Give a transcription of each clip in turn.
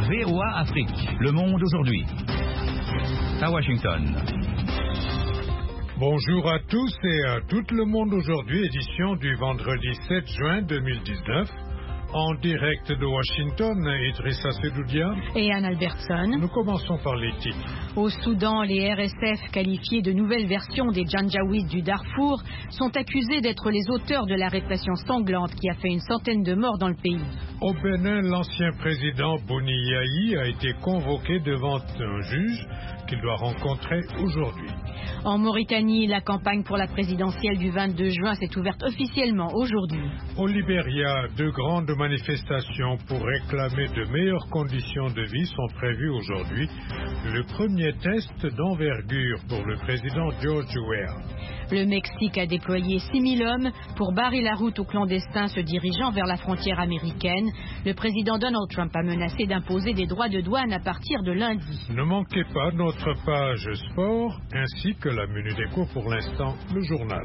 VOA Afrique, le monde aujourd'hui. À Washington. Bonjour à tous et à tout le monde aujourd'hui, édition du vendredi 7 juin 2019. En direct de Washington, Idrissa Sedoudia et Anne Albertson. Nous commençons par les titres. Au Soudan, les RSF, qualifiés de nouvelle version des Janjaouides du Darfour, sont accusés d'être les auteurs de la répression sanglante qui a fait une centaine de morts dans le pays. Au Bénin, l'ancien président Boni Yayi a été convoqué devant un juge qu'il doit rencontrer aujourd'hui. En Mauritanie, la campagne pour la présidentielle du 22 juin s'est ouverte officiellement aujourd'hui. Au Libéria, de grandes manifestations pour réclamer de meilleures conditions de vie sont prévues aujourd'hui. Le premier test d'envergure pour le président George Weah. Le Mexique a déployé 6000 hommes pour barrer la route aux clandestins se dirigeant vers la frontière américaine. Le président Donald Trump a menacé d'imposer des droits de douane à partir de lundi. Ne manquez pas notre page sport ainsi que la Minute Éco, pour l'instant, le journal.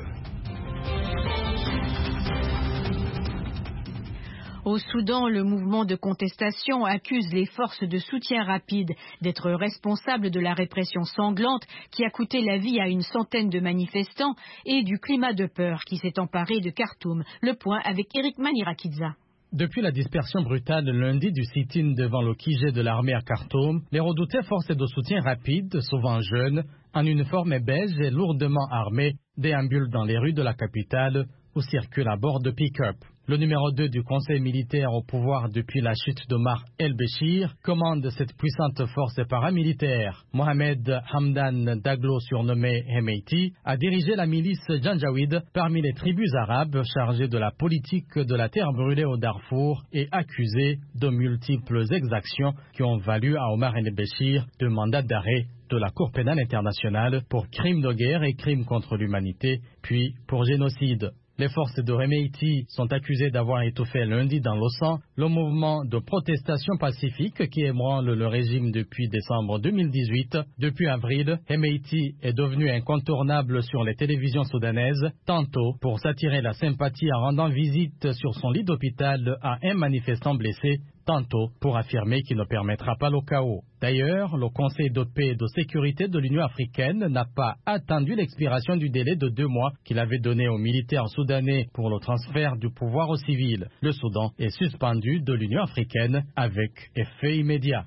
Au Soudan, le mouvement de contestation accuse les forces de soutien rapide d'être responsables de la répression sanglante qui a coûté la vie à une centaine de manifestants et du climat de peur qui s'est emparé de Khartoum. Le point avec Eric Manirakidza. Depuis la dispersion brutale lundi du sit-in devant le QG de l'armée à Khartoum, les redoutés forces de soutien rapide, souvent jeunes, en uniforme beige et lourdement armés, déambulent dans les rues de la capitale ou circulent à bord de pick-up. Le numéro 2 du conseil militaire au pouvoir depuis la chute d'Omar el-Béchir commande cette puissante force paramilitaire. Mohamed Hamdan Daglo, surnommé Hemeti, a dirigé la milice Janjaouide parmi les tribus arabes chargées de la politique de la terre brûlée au Darfour et accusées de multiples exactions qui ont valu à Omar el-Béchir deux mandats d'arrêt de la Cour pénale internationale pour crimes de guerre et crimes contre l'humanité, puis pour génocide. Les forces de Hemeti sont accusées d'avoir étouffé lundi dans l'Océan le mouvement de protestation pacifique qui ébranle le régime depuis décembre 2018. Depuis avril, Hemeti est devenu incontournable sur les télévisions soudanaises, tantôt pour s'attirer la sympathie en rendant visite sur son lit d'hôpital à un manifestant blessé, tantôt pour affirmer qu'il ne permettra pas le chaos. D'ailleurs, le Conseil de paix et de sécurité de l'Union africaine n'a pas attendu l'expiration du délai de 2 mois qu'il avait donné aux militaires soudanais pour le transfert du pouvoir aux civils. Le Soudan est suspendu de l'Union africaine avec effet immédiat.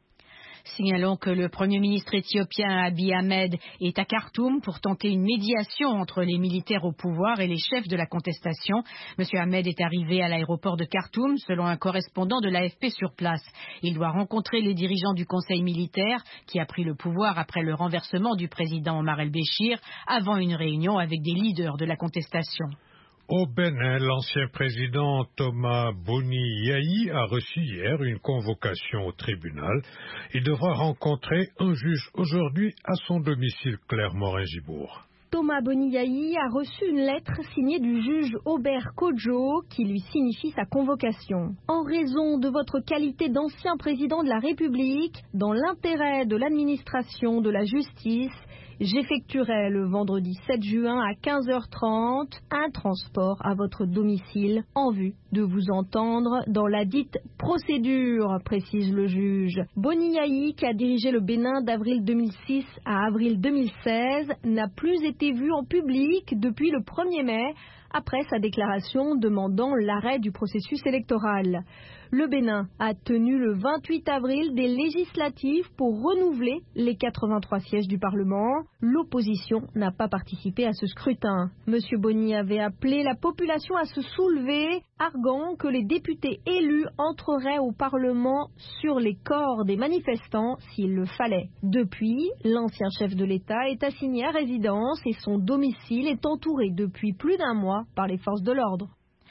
Signalons que le Premier ministre éthiopien Abiy Ahmed est à Khartoum pour tenter une médiation entre les militaires au pouvoir et les chefs de la contestation. Monsieur Ahmed est arrivé à l'aéroport de Khartoum, selon un correspondant de l'AFP sur place. Il doit rencontrer les dirigeants du conseil militaire, qui a pris le pouvoir après le renversement du président Omar el-Béchir, avant une réunion avec des leaders de la contestation. Au Bénin, l'ancien président Thomas Boni Yayi a reçu hier une convocation au tribunal. Il devra rencontrer un juge aujourd'hui à son domicile Clermont-Régibourg. Thomas Boni Yayi a reçu une lettre signée du juge Aubert Kodjo qui lui signifie sa convocation. En raison de votre qualité d'ancien président de la République, dans l'intérêt de l'administration de la justice, j'effectuerai le vendredi 7 juin à 15h30 un transport à votre domicile en vue de vous entendre dans la dite procédure, précise le juge. Boni Yayi, qui a dirigé le Bénin d'avril 2006 à avril 2016, n'a plus été vu en public depuis le 1er mai, après sa déclaration demandant l'arrêt du processus électoral. Le Bénin a tenu le 28 avril des législatives pour renouveler les 83 sièges du Parlement. L'opposition n'a pas participé à ce scrutin. Monsieur Boni avait appelé la population à se soulever, arguant que les députés élus entreraient au Parlement sur les corps des manifestants s'il le fallait. Depuis, l'ancien chef de l'État est assigné à résidence et son domicile est entouré depuis plus d'1 mois par les forces de l'ordre.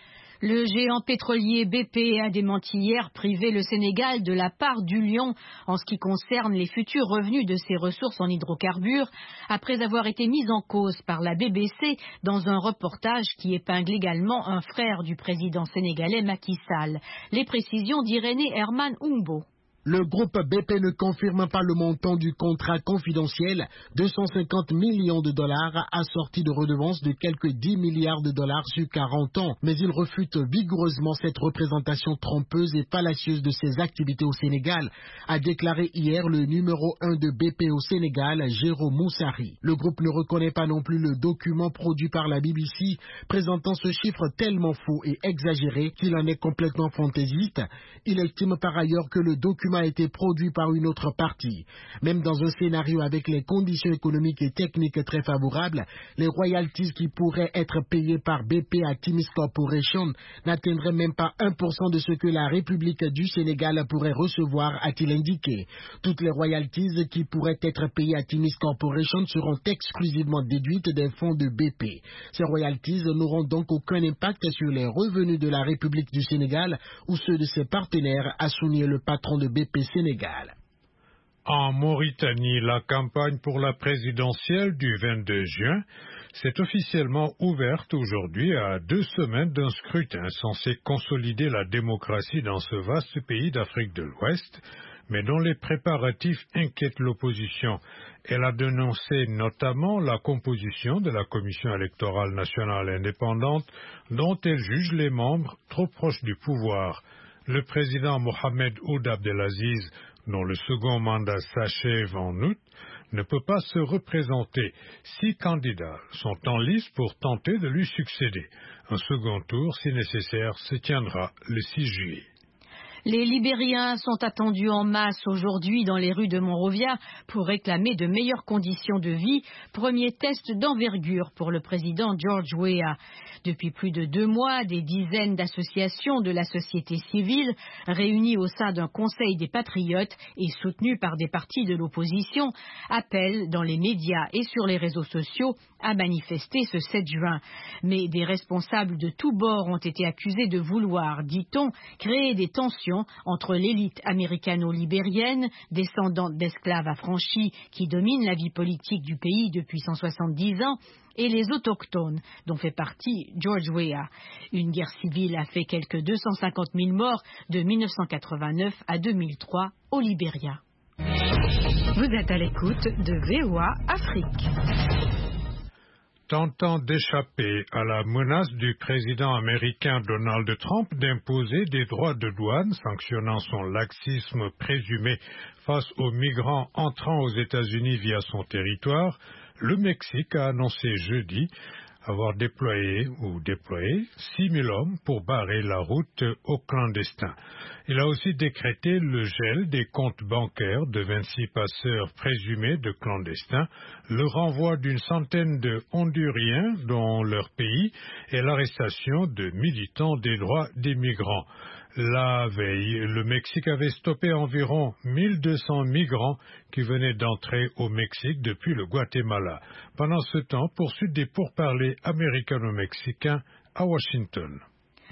Le géant pétrolier BP a démenti hier priver le Sénégal de la part du lion en ce qui concerne les futurs revenus de ses ressources en hydrocarbures, après avoir été mis en cause par la BBC dans un reportage qui épingle également un frère du président sénégalais Macky Sall. Les précisions d'Irénée Herman Oumbo. Le groupe BP ne confirme pas le montant du contrat confidentiel, 250 millions de dollars assorti de redevances de quelques 10 milliards de dollars sur 40 ans, mais il refute vigoureusement cette représentation trompeuse et fallacieuse de ses activités au Sénégal, a déclaré hier le numéro 1 de BP au Sénégal, Jérôme Moussari. Le groupe ne reconnaît pas non plus le document produit par la BBC présentant ce chiffre tellement faux et exagéré qu'il en est complètement fantaisiste. Il estime par ailleurs que le document a été produit par une autre partie. Même dans un scénario avec les conditions économiques et techniques très favorables, les royalties qui pourraient être payées par BP à Timis Corporation n'atteindraient même pas 1% de ce que la République du Sénégal pourrait recevoir, a-t-il indiqué. Toutes les royalties qui pourraient être payées à Timis Corporation seront exclusivement déduites des fonds de BP. Ces royalties n'auront donc aucun impact sur les revenus de la République du Sénégal ou ceux de ses partenaires, a souligné le patron de BP Sénégal. En Mauritanie, la campagne pour la présidentielle du 22 juin s'est officiellement ouverte aujourd'hui à 2 semaines d'un scrutin censé consolider la démocratie dans ce vaste pays d'Afrique de l'Ouest, mais dont les préparatifs inquiètent l'opposition. Elle a dénoncé notamment la composition de la Commission électorale nationale indépendante, dont elle juge les membres trop proches du pouvoir. Le président Mohamed Ould Abdelaziz, dont le second mandat s'achève en août, ne peut pas se représenter. 6 candidats sont en lice pour tenter de lui succéder. Un second tour, si nécessaire, se tiendra le 6 juillet. Les Libériens sont attendus en masse aujourd'hui dans les rues de Monrovia pour réclamer de meilleures conditions de vie, premier test d'envergure pour le président George Weah. Depuis plus de 2 mois, des dizaines d'associations de la société civile, réunies au sein d'un conseil des patriotes et soutenues par des partis de l'opposition, appellent dans les médias et sur les réseaux sociaux à manifester ce 7 juin. Mais des responsables de tous bords ont été accusés de vouloir, dit-on, créer des tensions entre l'élite américano-libérienne, descendante d'esclaves affranchis qui domine la vie politique du pays depuis 170 ans, et les autochtones, dont fait partie George Weah. Une guerre civile a fait quelques 250 000 morts de 1989 à 2003 au Libéria. Vous êtes à l'écoute de VOA Afrique. Tentant d'échapper à la menace du président américain Donald Trump d'imposer des droits de douane sanctionnant son laxisme présumé face aux migrants entrant aux États-Unis via son territoire, le Mexique a annoncé jeudi avoir déployé 6 000 hommes pour barrer la route aux clandestins. Il a aussi décrété le gel des comptes bancaires de 26 passeurs présumés de clandestins, le renvoi d'une centaine de Honduriens dans leur pays et l'arrestation de militants des droits des migrants. La veille, le Mexique avait stoppé environ 1200 migrants qui venaient d'entrer au Mexique depuis le Guatemala. Pendant ce temps, poursuite des pourparlers américano-mexicains à Washington.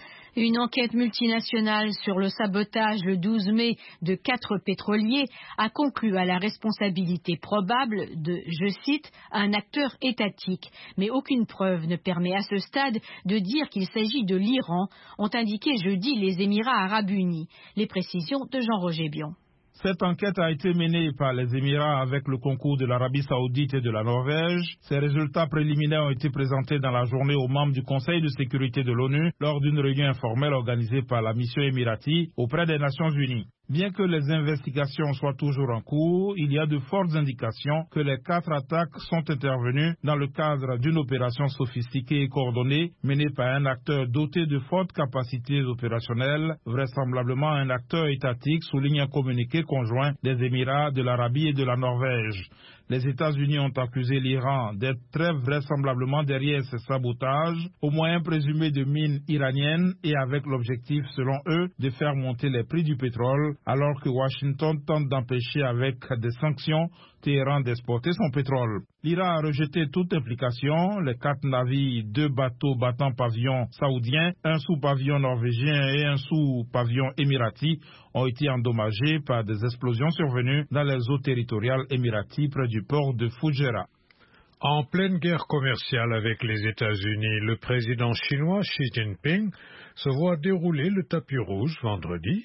Une enquête multinationale sur le sabotage le 12 mai de 4 pétroliers a conclu à la responsabilité probable de, je cite, un acteur étatique. Mais aucune preuve ne permet à ce stade de dire qu'il s'agit de l'Iran, ont indiqué jeudi les Émirats arabes unis. Les précisions de Jean-Roger Bion. Cette enquête a été menée par les Émirats avec le concours de l'Arabie Saoudite et de la Norvège. Ces résultats préliminaires ont été présentés dans la journée aux membres du Conseil de sécurité de l'ONU lors d'une réunion informelle organisée par la mission émirati auprès des Nations Unies. Bien que les investigations soient toujours en cours, il y a de fortes indications que les 4 attaques sont intervenues dans le cadre d'une opération sophistiquée et coordonnée menée par un acteur doté de fortes capacités opérationnelles, vraisemblablement un acteur étatique, souligne un communiqué conjoint des Émirats, de l'Arabie et de la Norvège. Les États-Unis ont accusé l'Iran d'être très vraisemblablement derrière ces sabotages, au moyen présumé de mines iraniennes et avec l'objectif, selon eux, de faire monter les prix du pétrole, alors que Washington tente d'empêcher avec des sanctions Téhéran d'exporter son pétrole. L'Iran a rejeté toute implication. Les 4 navires, 2 bateaux battant pavillon saoudien, un sous-pavillon norvégien et un sous-pavillon émirati ont été endommagés par des explosions survenues dans les eaux territoriales émiraties près du port de Fujairah. En pleine guerre commerciale avec les États-Unis, le président chinois Xi Jinping se voit dérouler le tapis rouge vendredi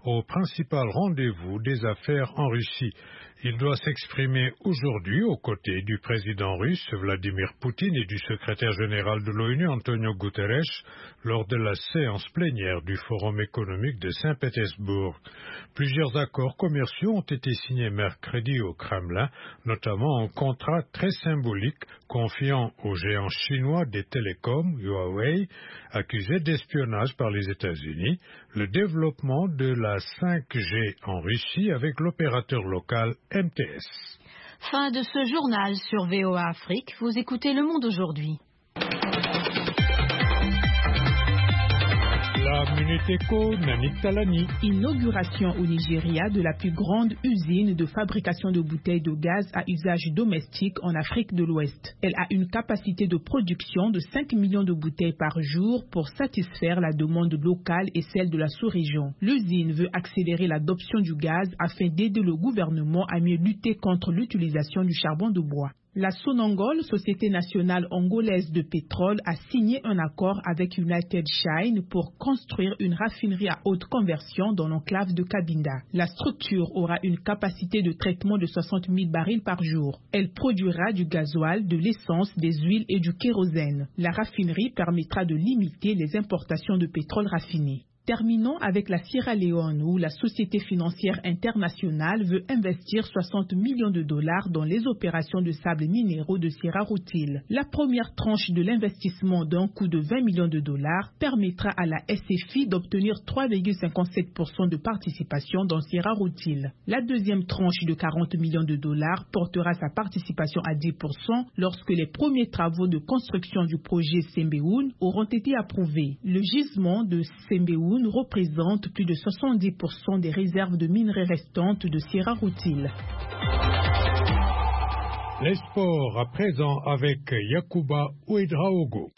au principal rendez-vous des affaires en Russie. Il doit s'exprimer aujourd'hui aux côtés du président russe Vladimir Poutine et du secrétaire général de l'ONU Antonio Guterres lors de la séance plénière du Forum économique de Saint-Pétersbourg. Plusieurs accords commerciaux ont été signés mercredi au Kremlin, notamment un contrat très symbolique confiant au géant chinois des télécoms, Huawei, accusé d'espionnage par les États-Unis, le développement de la 5G en Russie avec l'opérateur local MTS. Fin de ce journal sur VOA Afrique. Vous écoutez Le Monde aujourd'hui. La Minute Éco, Nanik Talani. Inauguration au Nigeria de la plus grande usine de fabrication de bouteilles de gaz à usage domestique en Afrique de l'Ouest. Elle a une capacité de production de 5 millions de bouteilles par jour pour satisfaire la demande locale et celle de la sous-région. L'usine veut accélérer l'adoption du gaz afin d'aider le gouvernement à mieux lutter contre l'utilisation du charbon de bois. La Sonangol, Société nationale angolaise de pétrole, a signé un accord avec United Shine pour construire une raffinerie à haute conversion dans l'enclave de Cabinda. La structure aura une capacité de traitement de 60 000 barils par jour. Elle produira du gasoil, de l'essence, des huiles et du kérosène. La raffinerie permettra de limiter les importations de pétrole raffiné. Terminons avec la Sierra Leone où la Société financière internationale veut investir 60 millions de dollars dans les opérations de sable minéraux de Sierra Rutile. La première tranche de l'investissement d'un coût de 20 millions de dollars permettra à la SFI d'obtenir 3,57% de participation dans Sierra Rutile. La deuxième tranche de 40 millions de dollars portera sa participation à 10% lorsque les premiers travaux de construction du projet Sembeoun auront été approuvés. Le gisement de Sembeoun représente plus de 70% des réserves de minerais restantes de Sierra Rutile. Les sports à présent avec Yacouba Ouedraogo.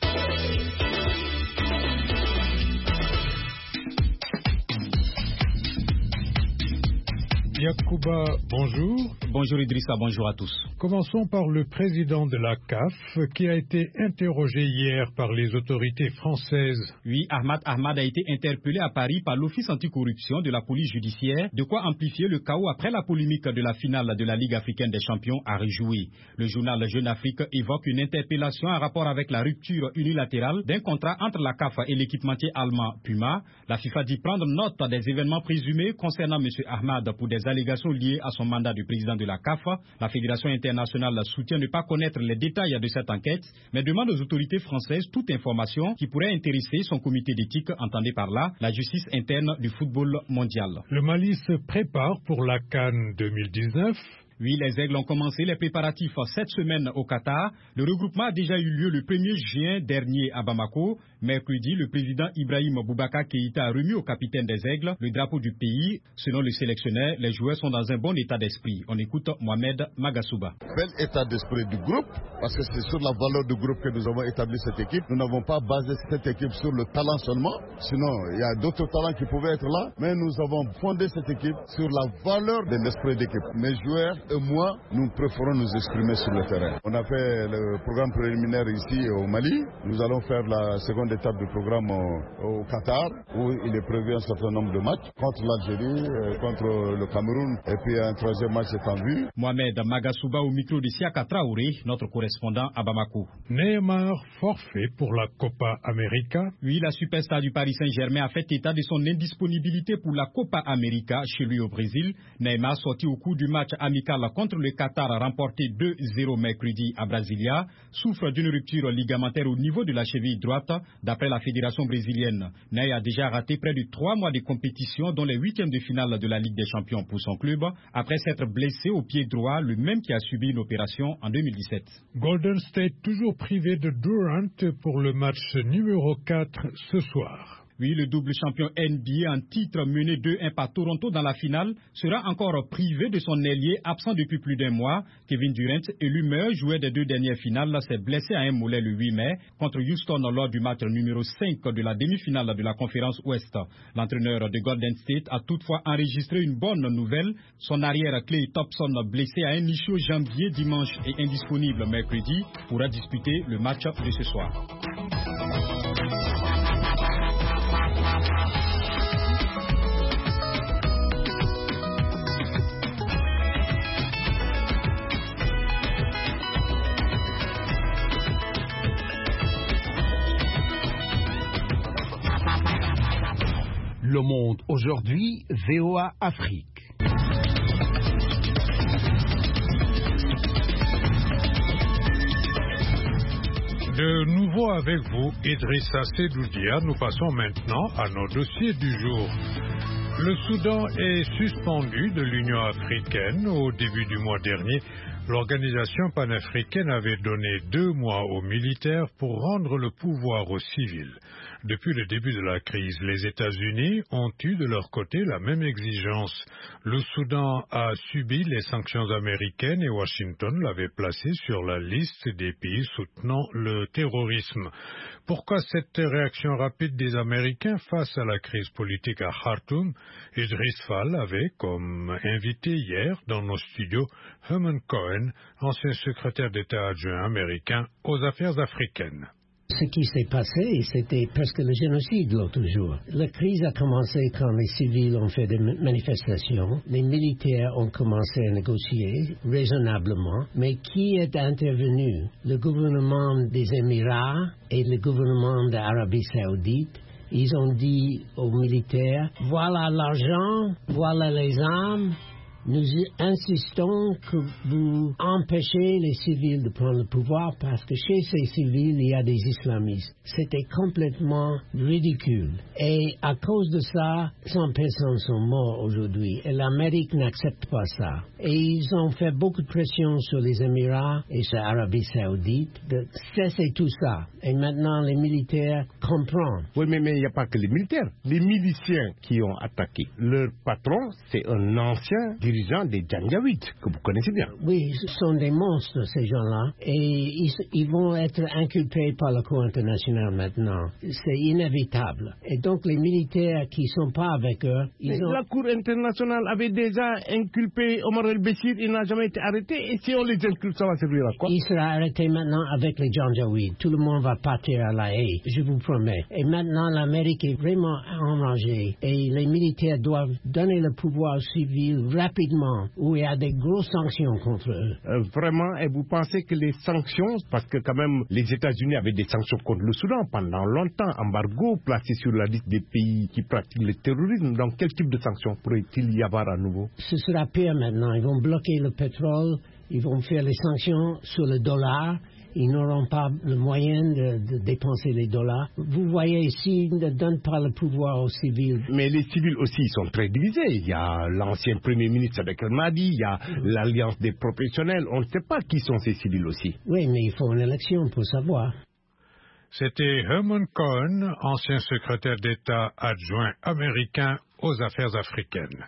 Yacouba, bonjour. Bonjour Idrissa, bonjour à tous. Commençons par le président de la CAF qui a été interrogé hier par les autorités françaises. Oui, Ahmad a été interpellé à Paris par l'Office anticorruption de la police judiciaire, de quoi amplifier le chaos après la polémique de la finale de la Ligue africaine des champions à rejouer. Le journal Jeune Afrique évoque une interpellation en rapport avec la rupture unilatérale d'un contrat entre la CAF et l'équipementier allemand Puma. La FIFA dit prendre note des événements présumés concernant M. Ahmad pour des allégations liées à son mandat de président de la CAF. La Fédération internationale soutient ne pas connaître les détails de cette enquête, mais demande aux autorités françaises toute information qui pourrait intéresser son comité d'éthique, entendez par là la justice interne du football mondial. Le Mali se prépare pour la CAN 2019. Oui, les Aigles ont commencé les préparatifs cette semaine au Qatar. Le regroupement a déjà eu lieu le 1er juin dernier à Bamako. Mercredi, le président Ibrahim Boubacar Keïta a remis au capitaine des Aigles le drapeau du pays. Selon le sélectionneur, les joueurs sont dans un bon état d'esprit. On écoute Mohamed Magasouba. Bel état d'esprit du groupe, parce que c'est sur la valeur du groupe que nous avons établi cette équipe. Nous n'avons pas basé cette équipe sur le talent seulement. Sinon, il y a d'autres talents qui pouvaient être là. Mais nous avons fondé cette équipe sur la valeur de l'esprit d'équipe. Mes joueurs et moi, nous préférons nous exprimer sur le terrain. On a fait le programme préliminaire ici au Mali. Nous allons faire la seconde étape du programme au Qatar, où il est prévu un certain nombre de matchs contre l'Algérie, contre le Cameroun, et puis un troisième match est en vue. Mohamed Magasouba au micro de Siaka Traoré, notre correspondant à Bamako. Neymar forfait pour la Copa América. Oui, la superstar du Paris Saint-Germain a fait état de son indisponibilité pour la Copa América chez lui au Brésil. Neymar sorti au cours du match amical contre le Qatar remporté 2-0 mercredi à Brasilia, souffre d'une rupture ligamentaire au niveau de la cheville droite. D'après la fédération brésilienne, Ney a déjà raté près de 3 mois de compétition, dont les huitièmes de finale de la Ligue des Champions pour son club, après s'être blessé au pied droit, le même qui a subi une opération en 2017. Golden State toujours privé de Durant pour le match numéro 4 ce soir. Oui, le double champion NBA en titre mené 2-1 par Toronto dans la finale sera encore privé de son ailier absent depuis plus d'un mois. Kevin Durant, élu meilleur joueur des deux dernières finales, s'est blessé à un mollet le 8 mai contre Houston lors du match numéro 5 de la demi-finale de la conférence Ouest. L'entraîneur de Golden State a toutefois enregistré une bonne nouvelle. Son arrière Klay Thompson, blessé à un ischio jambier dimanche et indisponible mercredi, pourra disputer le match de ce soir. Le Monde aujourd'hui, VOA Afrique. De nouveau avec vous, Idrissa Sedoudia. Nous passons maintenant à nos dossiers du jour. Le Soudan est suspendu de l'Union africaine. Au début du mois dernier, l'organisation panafricaine avait donné 2 mois aux militaires pour rendre le pouvoir aux civils. Depuis le début de la crise, les États-Unis ont eu de leur côté la même exigence. Le Soudan a subi les sanctions américaines et Washington l'avait placé sur la liste des pays soutenant le terrorisme. Pourquoi cette réaction rapide des Américains face à la crise politique à Khartoum? Idriss Fall avait comme invité hier dans nos studios Herman Cohen, ancien secrétaire d'État adjoint américain aux affaires africaines. Ce qui s'est passé, c'était presque le génocide l'autre jour. La crise a commencé quand les civils ont fait des manifestations. Les militaires ont commencé à négocier raisonnablement. Mais qui est intervenu? Le gouvernement des Émirats et le gouvernement d'Arabie Saoudite. Ils ont dit aux militaires, voilà l'argent, voilà les armes. Nous insistons que vous empêchez les civils de prendre le pouvoir parce que chez ces civils, il y a des islamistes. C'était complètement ridicule. Et à cause de ça, 100 personnes sont mortes aujourd'hui. Et l'Amérique n'accepte pas ça. Et ils ont fait beaucoup de pression sur les Émirats et sur l'Arabie Saoudite de cesser tout ça. Et maintenant, les militaires comprennent. Oui, mais il n'y a pas que les militaires. Les miliciens qui ont attaqué. Leur patron, c'est un ancien dirigeants des Janjaweed, que vous connaissez bien. Oui, ce sont des monstres, ces gens-là. Et ils vont être inculpés par la Cour internationale maintenant. C'est inévitable. Et donc, les militaires qui ne sont pas avec eux... La Cour internationale avait déjà inculpé Omar el-Béchir, il n'a jamais été arrêté. Et si on les inculpe, ça va servir à quoi? Il sera arrêté maintenant avec les Janjaweed. Tout le monde va partir à La Haye, je vous promets. Et maintenant, l'Amérique est vraiment enragée. Et les militaires doivent donner le pouvoir civil rapidement, où il y a des grosses sanctions contre eux. Vraiment, et vous pensez que les sanctions, parce que quand même les États-Unis avaient des sanctions contre le Soudan pendant longtemps, embargo placé sur la liste des pays qui pratiquent le terrorisme, donc quel type de sanctions pourrait-il y avoir à nouveau? Ce sera pire maintenant, ils vont bloquer le pétrole, ils vont faire les sanctions sur le dollar. Ils n'auront pas le moyen de dépenser les dollars. Vous voyez ici, ils ne donnent pas le pouvoir aux civils. Mais les civils aussi sont très divisés. Il y a l'ancien Premier ministre avec El Mahdi, il y a l'Alliance des professionnels. On ne sait pas qui sont ces civils aussi. Oui, mais il faut une élection pour savoir. C'était Herman Cohen, ancien secrétaire d'État adjoint américain aux affaires africaines.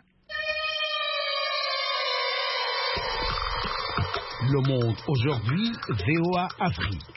Le Monde aujourd'hui, VOA Afrique.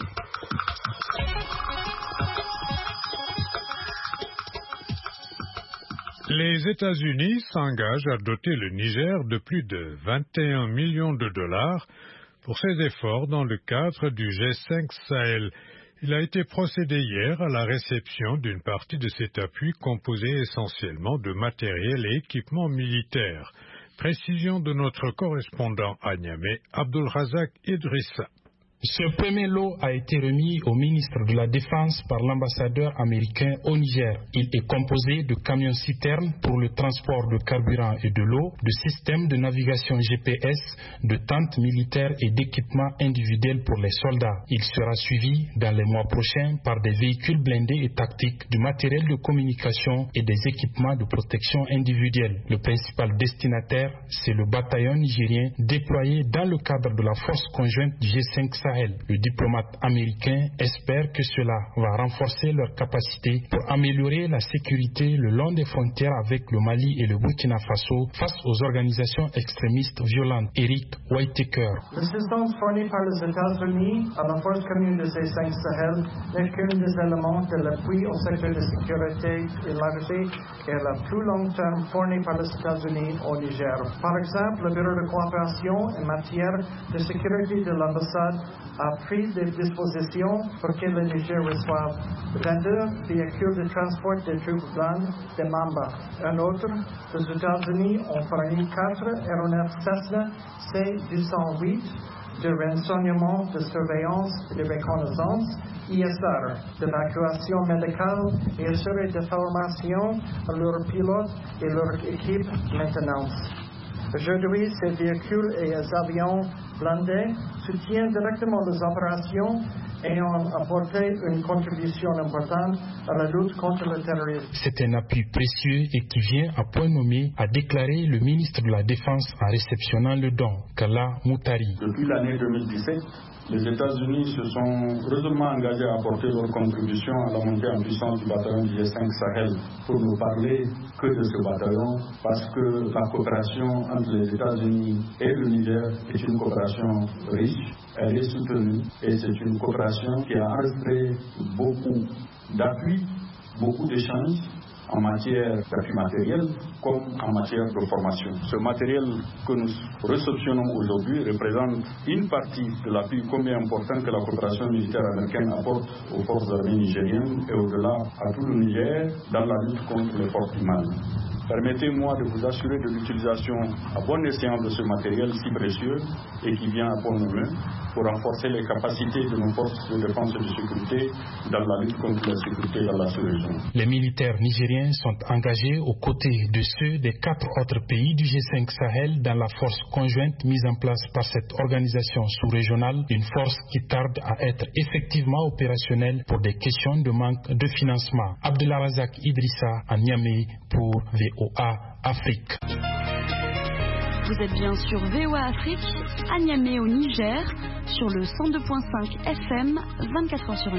Les États-Unis s'engagent à doter le Niger de plus de 21 millions de dollars pour ses efforts dans le cadre du G5 Sahel. Il a été procédé hier à la réception d'une partie de cet appui composé essentiellement de matériel et équipements militaires. Précision de notre correspondant à Niamey, Abdulrazak Idrissa. Ce premier lot a été remis au ministre de la Défense par l'ambassadeur américain au Niger. Il est composé de camions-citernes pour le transport de carburant et de l'eau, de systèmes de navigation GPS, de tentes militaires et d'équipements individuels pour les soldats. Il sera suivi dans les mois prochains par des véhicules blindés et tactiques, du matériel de communication et des équipements de protection individuelle. Le principal destinataire, c'est le bataillon nigérien déployé dans le cadre de la force conjointe du G5 Sahel. Le diplomate américain espère que cela va renforcer leur capacité pour améliorer la sécurité le long des frontières avec le Mali et le Burkina Faso face aux organisations extrémistes violentes. Eric Whitaker. L'assistance fournie par les États-Unis à la force commune de G5 Sahel n'est qu'un des éléments de l'appui au secteur de sécurité élargi et la plus long terme fournie par les États-Unis au Niger. Par exemple, le Bureau de coopération en matière de sécurité de l'ambassade a pris des dispositions pour que le Niger reçoive 22 véhicules de transport des troupes blanches de Mamba. Un autre, les États-Unis ont fourni 4 aéronefs Cessna C-208 de renseignement, de surveillance et de reconnaissance, ISR, d'évacuation médicale et assurer de formation à leurs pilotes et leur équipe maintenance. Aujourd'hui, ces véhicules et les avions blindés soutiennent directement les opérations et ont apporté une contribution importante à la lutte contre le terrorisme. C'est un appui précieux et qui vient à point nommé, a déclaré le ministre de la Défense en réceptionnant le don, Kalla Moutari. Depuis l'année 2017, les États-Unis se sont résolument engagés à apporter leur contribution à la montée en puissance du bataillon du G5 Sahel. Pour ne parler que de ce bataillon, parce que la coopération entre les États-Unis et le Niger est une coopération riche, elle est soutenue et c'est une coopération qui a enregistré beaucoup d'appui, beaucoup d'échanges en matière d'appui matériel comme en matière de formation. Ce matériel que nous réceptionnons aujourd'hui représente une partie de l'appui combien important que la coopération militaire américaine apporte aux forces armées nigériennes et au-delà à tout le Niger dans la lutte contre les forces du mal. Permettez-moi de vous assurer de l'utilisation à bon escient de ce matériel si précieux et qui vient à bon moment pour renforcer les capacités de nos forces de défense et de sécurité dans la lutte contre la sécurité dans la sous-région. Les militaires nigériens sont engagés aux côtés de ceux des 4 autres pays du G5 Sahel dans la force conjointe mise en place par cette organisation sous-régionale, une force qui tarde à être effectivement opérationnelle pour des questions de manque de financement. Abdelrazak Idrissa à Niamey pour VOA Afrique. Vous êtes bien sur VOA Afrique, à Niamey au Niger, sur le 102.5 FM, 24h sur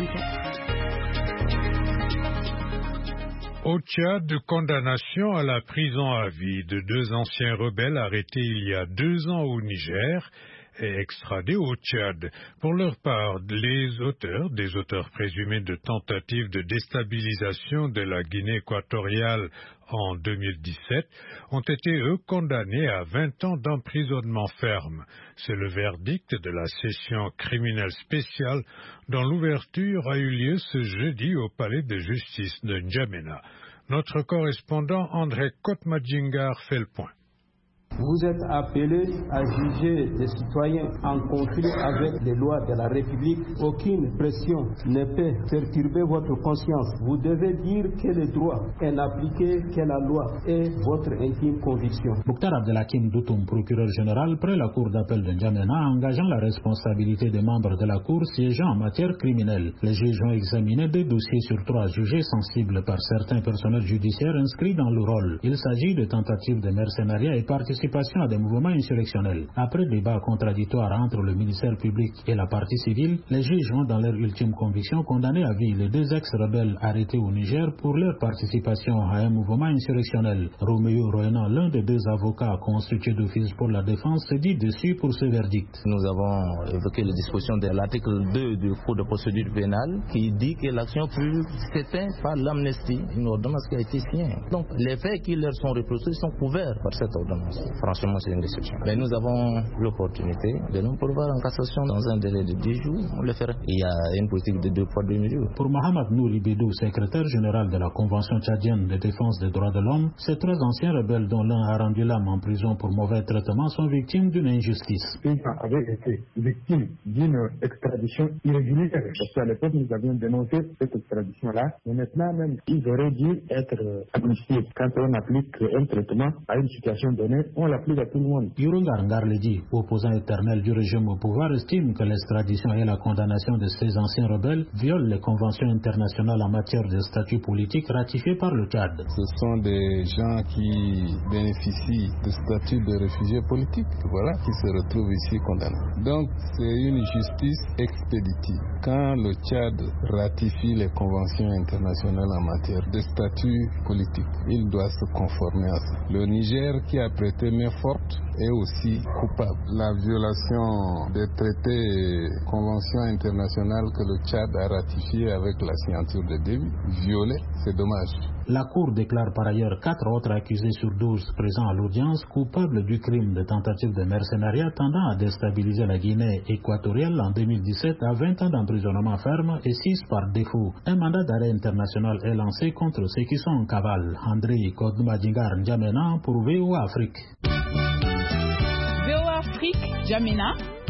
24. Au Tchad, condamnation à la prison à vie de 2 anciens rebelles arrêtés il y a 2 ans au Niger et extradés au Tchad. Pour leur part, des auteurs présumés de tentatives de déstabilisation de la Guinée équatoriale en 2017, ont été, eux, condamnés à 20 ans d'emprisonnement ferme. C'est le verdict de la session criminelle spéciale dont l'ouverture a eu lieu ce jeudi au palais de justice de N'Djamena. Notre correspondant André Kotmadjingar fait le point. Vous êtes appelés à juger des citoyens en conflit avec les lois de la République. Aucune pression ne peut perturber votre conscience. Vous devez dire que le droit est appliqué, que la loi est votre intime conviction. Mokhtar Abdelhakim Doutoum, procureur général près la cour d'appel de N'Djamena, engageant la responsabilité des membres de la cour siégeant en matière criminelle. Les juges ont examiné 2 dossiers sur 3 jugés sensibles par certains personnels judiciaires inscrits dans le rôle. Il s'agit de tentatives de mercenariat et participation à des mouvements insurrectionnels. Après débat contradictoire entre le ministère public et la partie civile, les juges ont dans leur ultime conviction condamné à vie les 2 ex-rebelles arrêtés au Niger pour leur participation à un mouvement insurrectionnel. Roméo Roena, l'un des 2 avocats constitués d'office pour la défense, se dit déçu pour ce verdict. Nous avons évoqué les dispositions de l'article 2 du Code de procédure pénale qui dit que l'action peut s'éteindre par l'amnistie, une ordonnance qui a été signée. Donc les faits qui leur sont reprochés sont couverts par cette ordonnance. Franchement, c'est une déception. Mais nous avons l'opportunité de nous pourvoir en cassation dans un délai de 10 jours. On le fera. Il y a une politique de 2 poids 2 mesures. Pour Mohamed Nouri Bédou, secrétaire général de la Convention tchadienne de défense des droits de l'homme, ces 3 anciens rebelles dont l'un a rendu l'âme en prison pour mauvais traitement sont victimes d'une injustice. Ils avaient été victimes d'une extradition irrégulière. Parce qu'à l'époque, nous avions dénoncé cette extradition-là. Mais maintenant même, ils auraient dû être amnistiés. Quand on applique un traitement à une situation donnée, on l'applique à tout le monde. Yurungar Ngarledi, opposant éternel du régime au pouvoir, estime que l'extradition et la condamnation de ces anciens rebelles violent les conventions internationales en matière de statut politique ratifiées par le Tchad. Ce sont des gens qui bénéficient de statut de réfugiés politiques, voilà, qui se retrouvent ici condamnés. Donc c'est une justice expéditive. Quand le Tchad ratifie les conventions internationales en matière de statut politique, il doit se conformer à ça. Le Niger, qui a prêté main forte, est aussi coupable. La violation des traités et conventions internationales que le Tchad a ratifiées avec la signature de début, violées, c'est dommage. La Cour déclare par ailleurs 4 autres accusés sur 12 présents à l'audience coupables du crime de tentative de mercenariat tendant à déstabiliser la Guinée équatoriale en 2017 à 20 ans d'emprisonnement ferme et 6 par défaut. Un mandat d'arrêt international est lancé contre ceux qui sont en cavale. André Kodmadjingar N'Djamena pour VOA Afrique. VOA Afrique, N'Djamena,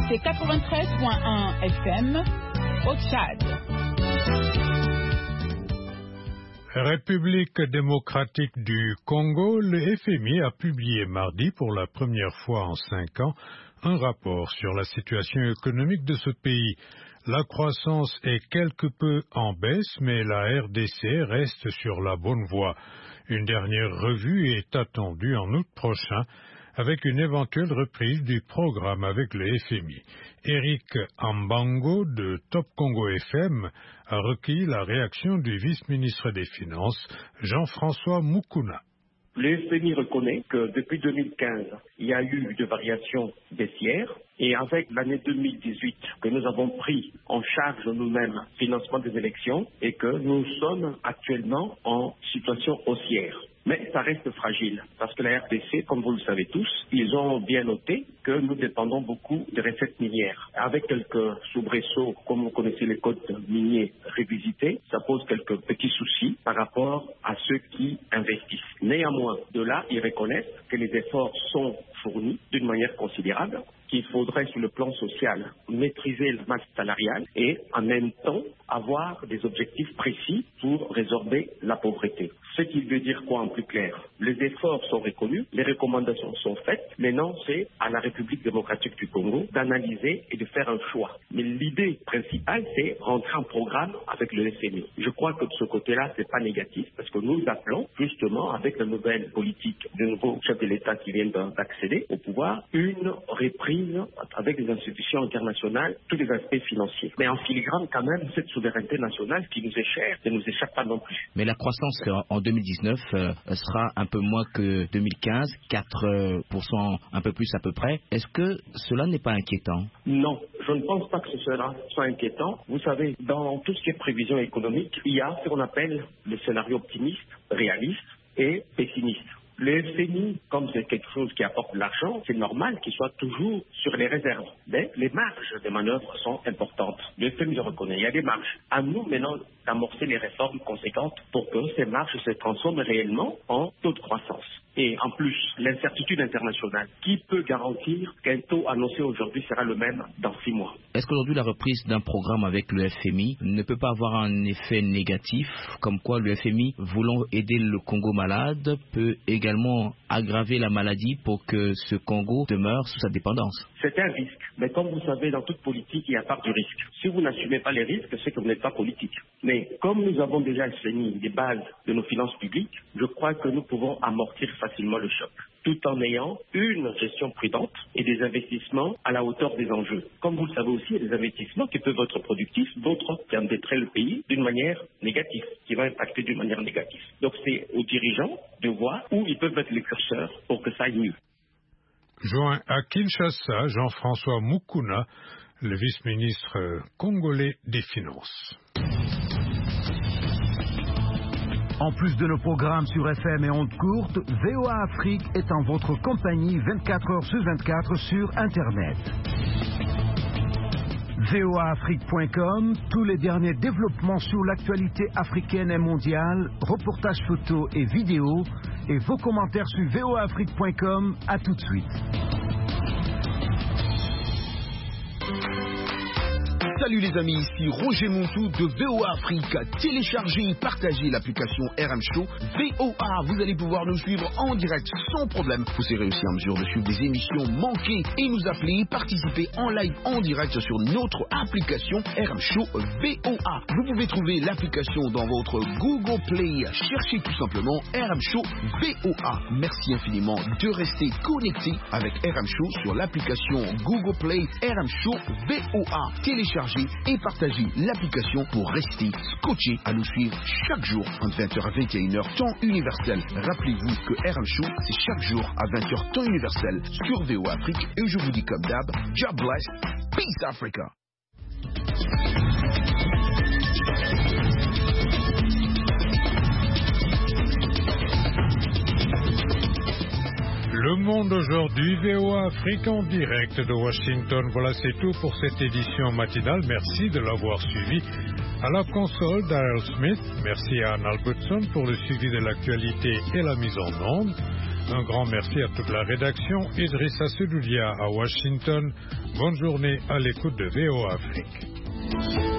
c'est 93.1 FM au Tchad. République démocratique du Congo, le FMI a publié mardi pour la première fois en 5 ans un rapport sur la situation économique de ce pays. La croissance est quelque peu en baisse, mais la RDC reste sur la bonne voie. Une dernière revue est attendue en août prochain, avec une éventuelle reprise du programme avec le FMI. Eric Ambango de Top Congo FM a recueilli la réaction du vice-ministre des Finances, Jean-François Mukuna. Le FMI reconnaît que depuis 2015, il y a eu des variations baissières et avec l'année 2018 que nous avons pris en charge nous-mêmes le financement des élections et que nous sommes actuellement en situation haussière. Mais ça reste fragile parce que la RDC, comme vous le savez tous, ils ont bien noté que nous dépendons beaucoup des recettes minières. Avec quelques soubresauts, comme vous connaissez les codes miniers revisités, ça pose quelques petits soucis par rapport à ceux qui investissent. Néanmoins, de là, ils reconnaissent que les efforts sont fournis d'une manière considérable, qu'il faudrait sur le plan social maîtriser la masse salariale et en même temps avoir des objectifs précis pour résorber la pauvreté. Ce qui veut dire quoi en plus clair? Les efforts sont reconnus, les recommandations sont faites, maintenant c'est à la République démocratique du Congo d'analyser et de faire un choix. Mais l'idée principale c'est rentrer en programme avec le FMI. Je crois que de ce côté-là c'est pas négatif parce que nous appelons justement avec la nouvelle politique du nouveau chef de l'État qui vient d'accéder au pouvoir une reprise avec les institutions internationales, tous les aspects financiers. Mais en filigrane quand même cette souveraineté nationale qui nous est chère ne nous échappe pas non plus. Mais la croissance en 2019 sera un peu moins que 2015, 4% un peu plus à peu près. Est-ce que cela n'est pas inquiétant? Non, je ne pense pas que cela soit inquiétant. Vous savez, dans tout ce qui est prévision économique, il y a ce qu'on appelle le scénario optimiste, réaliste et pessimiste. Le FMI, comme c'est quelque chose qui apporte de l'argent, c'est normal qu'il soit toujours sur les réserves. Mais les marges de manœuvre sont importantes. Le FMI le reconnaît, il y a des marges. À nous maintenant d'amorcer les réformes conséquentes pour que ces marges se transforment réellement en taux de croissance. Et en plus, l'incertitude internationale, qui peut garantir qu'un taux annoncé aujourd'hui sera le même dans 6 mois? Est-ce qu'aujourd'hui la reprise d'un programme avec le FMI ne peut pas avoir un effet négatif, comme quoi le FMI, voulant aider le Congo malade, peut également aggraver la maladie pour que ce Congo demeure sous sa dépendance? C'est un risque, mais comme vous savez, dans toute politique, il y a part du risque. Si vous n'assumez pas les risques, c'est que vous n'êtes pas politique. Mais comme nous avons déjà assaini les bases de nos finances publiques, je crois que nous pouvons amortir facilement le choc, tout en ayant une gestion prudente et des investissements à la hauteur des enjeux. Comme vous le savez aussi, il y a des investissements qui peuvent être productifs, d'autres qui endetteraient le pays d'une manière négative, qui va impacter d'une manière négative. Donc c'est aux dirigeants de voir où ils peuvent mettre les curseurs pour que ça aille mieux. Joint à Kinshasa, Jean-François Mukuna, le vice-ministre congolais des Finances. En plus de nos programmes sur FM et ondes courtes, VOA Afrique est en votre compagnie 24 heures sur 24 sur Internet. voaafrique.com, tous les derniers développements sur l'actualité africaine et mondiale, reportages photos et vidéos, et vos commentaires sur voaafrique.com. À tout de suite. Salut les amis, ici Roger Montou de VOA Afrique. Téléchargez et partagez l'application RM Show VOA. Vous allez pouvoir nous suivre en direct sans problème. Vous serez aussi en mesure de suivre des émissions manquées et nous appeler, participer en live en direct sur notre application RM Show VOA. Vous pouvez trouver l'application dans votre Google Play. Cherchez tout simplement RM Show VOA. Merci infiniment de rester connecté avec RM Show sur l'application Google Play RM Show VOA. Téléchargez et partagez l'application pour rester scotché à nous suivre chaque jour entre 20h à 21h temps universel. Rappelez-vous que RM Show c'est chaque jour à 20h temps universel sur VOA Afrique et je vous dis comme d'hab, God bless, peace Africa. Le Monde aujourd'hui, VOA Afrique en direct de Washington. Voilà, c'est tout pour cette édition matinale. Merci de l'avoir suivi. À la console, Daryl Smith. Merci à Anne Albertson pour le suivi de l'actualité et la mise en onde. Un grand merci à toute la rédaction. Idrissa Sedoulia à Washington. Bonne journée à l'écoute de VOA Afrique.